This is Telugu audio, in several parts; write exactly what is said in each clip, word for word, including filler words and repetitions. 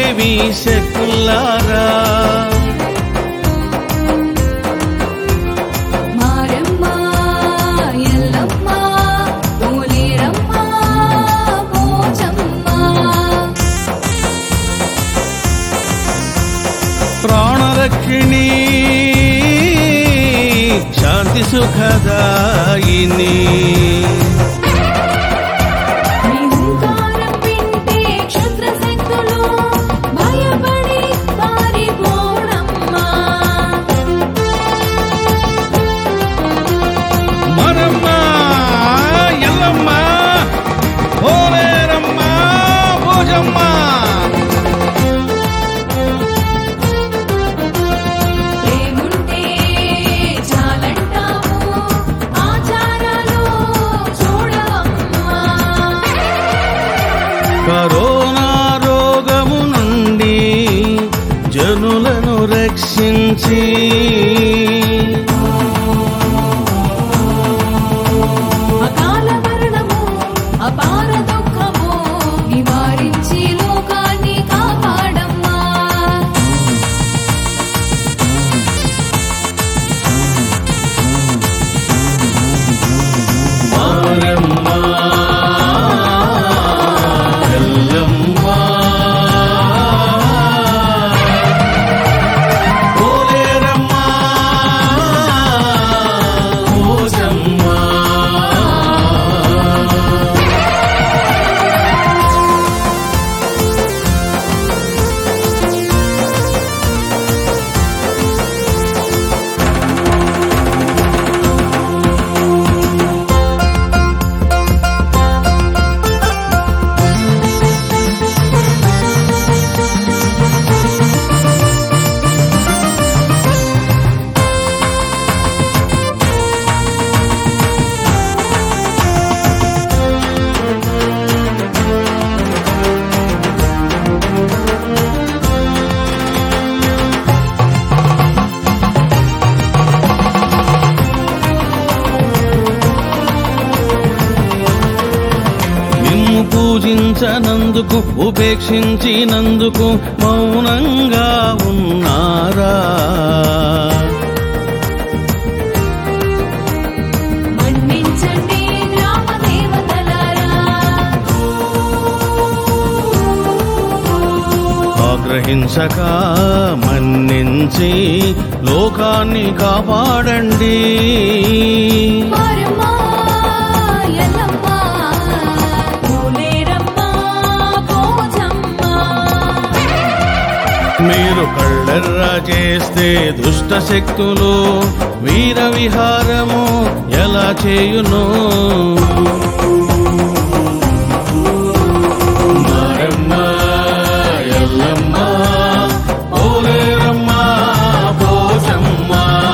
దేవి శక్తులారా ప్రాణరక్షిణి శాంతి సుఖదాయిని మరమ్మ ఎల్లమ్మ పోలేరమ్మ భోజమ్మ కరోనా రోగము నుండి జనులను రక్షించి అకాల మరణము అపార దుఃఖము నివారించి లోకాన్ని కాపాడమ్మా పూజించనందుకు ఉపేక్షించినందుకు మౌనంగా ఉన్నారా మన్నించండి గ్రామ దేవతలారా ఆగ్రహించక మన్నించి లోకాన్ని కాపాడండి మీరు కళ్ళెర్రా చేస్తే దుష్ట శక్తులు వీర విహారము ఎలా చేయును మారమ్మ ఎల్లమ్మ పోలేరమ్మ పోచమ్మ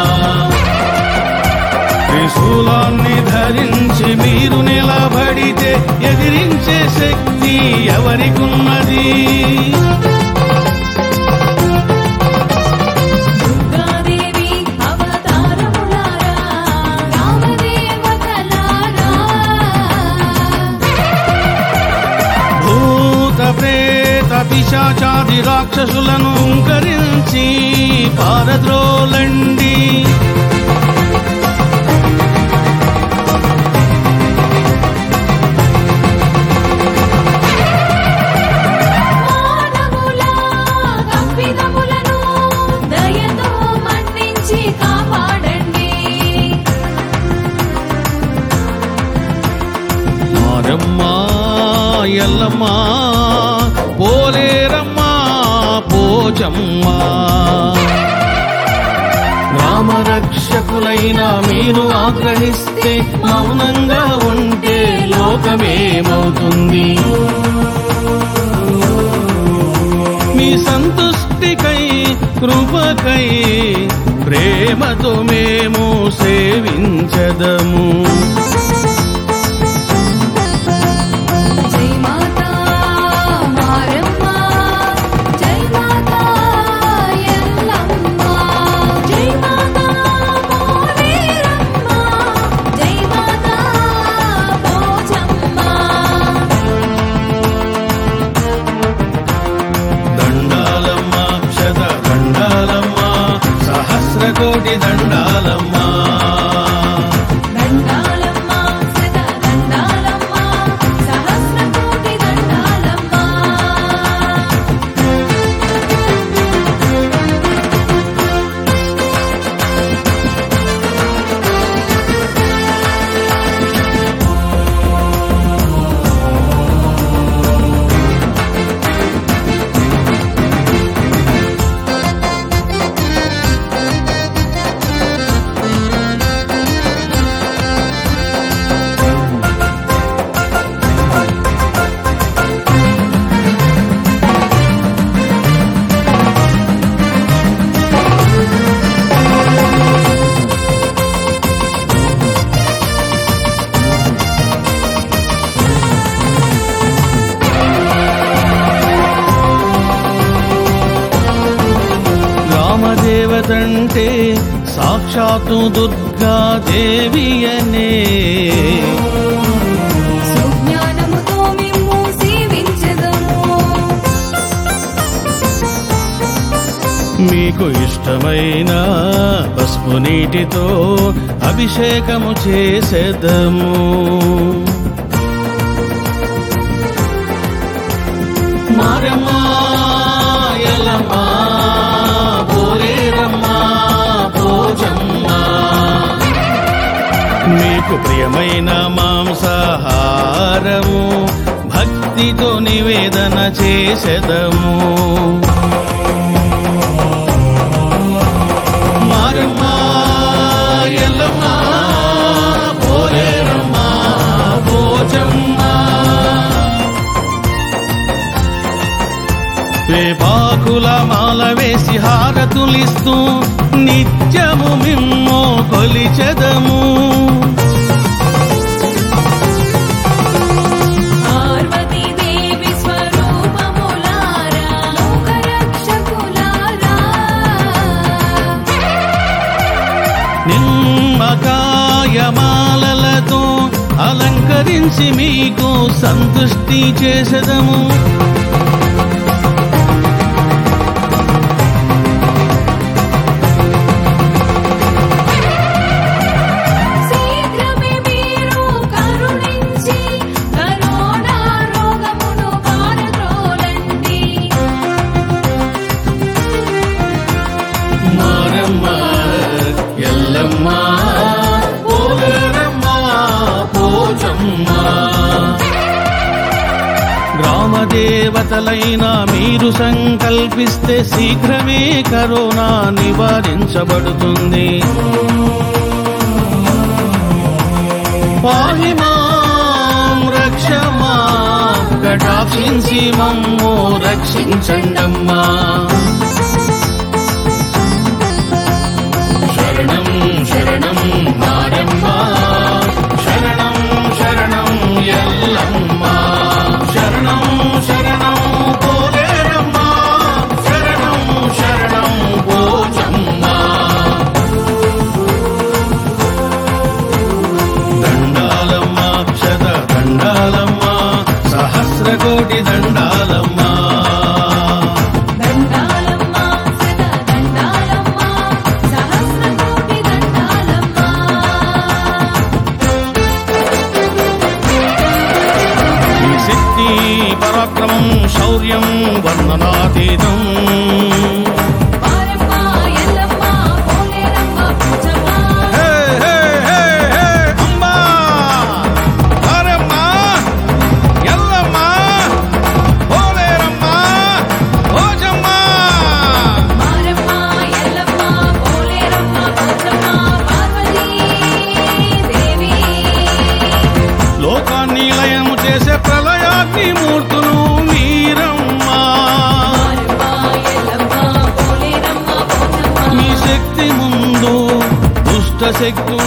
త్రిశూలాన్ని ధరించి మీరు నిలబడితే ఎదిరించే శక్తి ఎవరికున్నది పిశాచాది రాక్షసులను హుంకరించి పారద్రోలండి మారమ్మా ఎల్లమ్మా పోలేరమ్మా పోచమ్మా రామరక్షకులైన మీరు ఆగ్రహిస్తే మౌనంగా ఉంటే లోకమేమవుతుంది మీ సంతుష్టికై కృపకై ప్రేమతో మేము సేవించదము దండ కదంటే సాక్షాత్తు దుర్గాదేవియనే. సుజ్ఞానముతో మిమ్ము సేవించెదము. మీకు ఇష్టమైన పసుపు నీటితో అభిషేకము చేసేదము. మారమ్మ ఎల్లమ్మ పోలేరమ్మ పోచమ్మ, మీకు ప్రియమైన మాంసాహారము భక్తితో నివేదన చేసెదము. మారమ్మ ఎల్లమ్మ పోలేరమ్మ పోచమ్మ, వేపాకుల మాల వేసి హారతులిస్తూ నిత్యము మిమ్ము కొలిచెదము. పార్వతీదేవి స్వరూపములారా లోకరక్షకులారా, నిమ్మకాయ మాలలతో అలంకరించి మీకు సంతుష్టి చేసెదము. శీఘ్రమే మీరు కరుణించి కరోనా రోగమును పారద్రోలండి. మారమ్మ ఎల్లమ్మ పోలేరమ్మ పోచమ్మ, గ్రామదేవతలైన మీరు సంకల్పిస్తే శీఘ్రమే కరోనా నివారించబడుతుంది. పాహి మాం రక్ష మాం, కటాక్షించి మమ్ము రక్షించండమ్మా. శరణం శరణం మారమ్మ, శరణం శరణం ఎల్లమ్మ, శరణం శరణం పోలేరమ్మ, శరణం శరణం పోచమ్మ. దండాలమ్మ శత దండాలమ్మ, సహస్ర కోటి దండాలమ్మ. దండాలమ్మ సదా దండాలమ్మ, సహస్రకోటి దండాలమ్మ. ఈ శక్తి పరాక్రమం శౌర్యం వర్ణనాతీతం. మారమ్మ ఎల్లమ్మ పోలేరమ్మ పోచమ్మ, హే హే హే హే అంబా మారమ్మ ఎల్లమ్మ పోలేరమ్మ పోచమ్మ. మారమ్మ ఎల్లమ్మ పోలేరమ్మ పోచమ్మ, పార్వతీదేవి. లోకాన్ని లయము చేసే ప్రళయాగ్ని మూర్తులు మీరమ్మ. మారమ్మ ఎల్లమ్మ పోలేరమ్మ పోచమ్మ, మీ శక్తి ముందు దుష్ట శక్తులు